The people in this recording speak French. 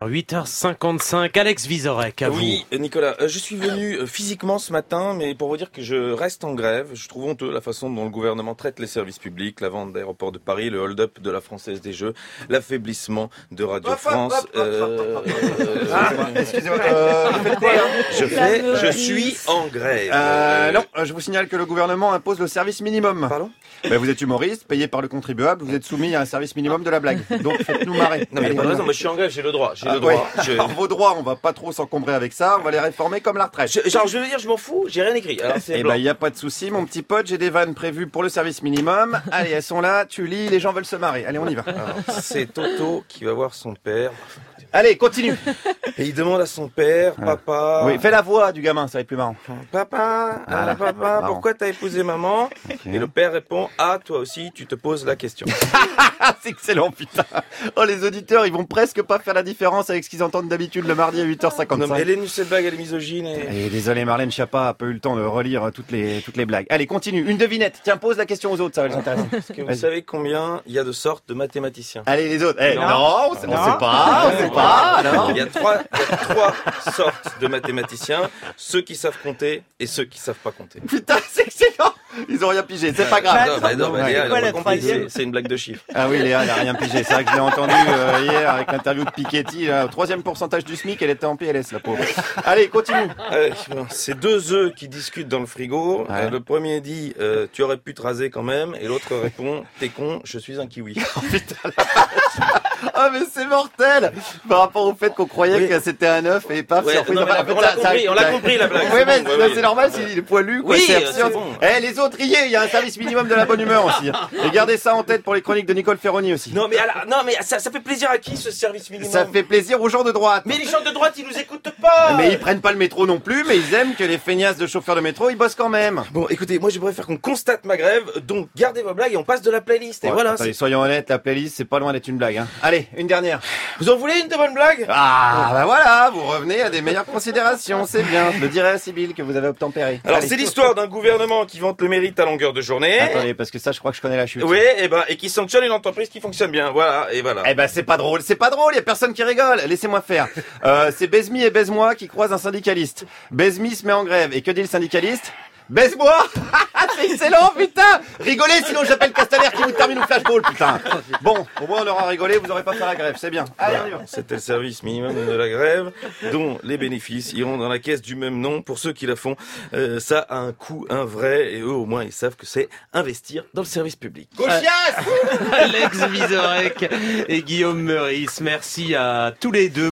8h55, Alex Vizorek, à vous. Oui, Nicolas, je suis venu physiquement ce matin, mais pour vous dire que je reste en grève. Je trouve honteux la façon dont le gouvernement traite les services publics, la vente d'aéroports de Paris, le hold-up de la Française des Jeux, l'affaiblissement de Radio France. Excusez-moi, vous faites quoi là Je suis en grève. Non, je vous signale que le gouvernement impose le service minimum. Pardon? Vous êtes humoriste, payé par le contribuable, vous êtes soumis à un service minimum de la blague. Donc faites-nous marrer. Non mais il n'y a pas de raison, moi je suis en grève, j'ai le droit. Ouais. Alors vos droits, on va pas trop s'encombrer avec ça, on va les réformer comme la retraite. Je veux dire, je m'en fous, j'ai rien écrit. Alors c'est blanc. Il y a pas de souci, mon petit pote, j'ai des vannes prévues pour le service minimum. Allez, elles sont là, tu lis, les gens veulent se marrer. Allez, on y va. Alors, c'est Toto qui va voir son père. Allez, continue. Et il demande à son père, papa... Oui, fais la voix du gamin, ça va être plus marrant. Papa, papa, pourquoi t'as épousé maman? Et le père répond, toi aussi, tu te poses la question. C'est excellent, putain. Oh, les auditeurs, ils vont presque pas faire la différence avec ce qu'ils entendent d'habitude le mardi à 8h55. Non, mais elle est nulle cette blague, elle est misogyne et... Désolé, Marlène Schiappa a pas eu le temps de relire toutes les blagues. Allez, continue. Une devinette. Tiens, pose la question aux autres, ça va les intéresser. Est-ce que vous savez combien il y a de sortes de mathématiciens? Allez, les autres. Non, on sait pas, alors. Il y a trois sortes de mathématiciens, ceux qui savent compter et ceux qui savent pas compter. Putain, c'est excellent. Ils ont rien pigé, c'est pas grave. Léa, elle a pas compris, c'est une blague de chiffres. Ah oui, Léa, elle a rien pigé. C'est vrai que je l'ai entendu hier avec l'interview de Piketty. Au 3e pourcentage du SMIC, elle était en PLS, la pauvre. Allez, continue. C'est deux œufs qui discutent dans le frigo. Ouais. Le premier dit, tu aurais pu te raser quand même. Et l'autre répond, t'es con, je suis un kiwi. Putain, ah mais c'est mortel. Par rapport au fait qu'on croyait que c'était un œuf et paf. Ouais, non, mais on l'a compris la blague. Oui, mais c'est normal s'il est poilu, quoi. Oui, c'est absurde. bon. Les autres, riez, il y a un service minimum de la bonne humeur aussi. Et gardez ça en tête pour les chroniques de Nicole Ferroni aussi. Non, mais ça fait plaisir à qui ce service minimum? Ça fait plaisir aux gens de droite. Mais les gens de droite, ils nous écoutent pas. Mais ils prennent pas le métro non plus, mais ils aiment que les feignasses de chauffeurs de métro, ils bossent quand même. Bon, écoutez, moi je préfère qu'on constate ma grève, donc gardez vos blagues et on passe de la playlist. Et voilà. Attendez, soyons honnêtes, la playlist, c'est pas loin d'être une blague. Hein. Allez, une dernière. Vous en voulez une de bonne blague? Bah voilà, vous revenez à des meilleures considérations, c'est bien. Je le dirai à Sybille que vous avez obtempéré. Alors Allez. c'est l'histoire d'un gouvernement qui vante le mérite à longueur de journée. Attendez, parce que ça, je crois que je connais la chute. Oui, et qui sanctionne une entreprise qui fonctionne bien. Voilà. C'est pas drôle, y a personne qui rigole, laissez-moi faire. C'est Baise-mi et Baise-moi qui croisent un syndicaliste. Baise-mi se met en grève, et que dit le syndicaliste? Baise-moi. C'est excellent, putain. Rigolez, sinon j'appelle Castaner qui vous termine au flashball, putain. Bon, au moins on aura rigolé, vous aurez pas fait la grève, c'est bien. Allez, on y va. C'était le service minimum de la grève, dont les bénéfices iront dans la caisse du même nom pour ceux qui la font. Ça a un coût, un vrai, et eux au moins ils savent que c'est investir dans le service public. Gauchias. Alex Vizorek et Guillaume Meurice, merci à tous les deux.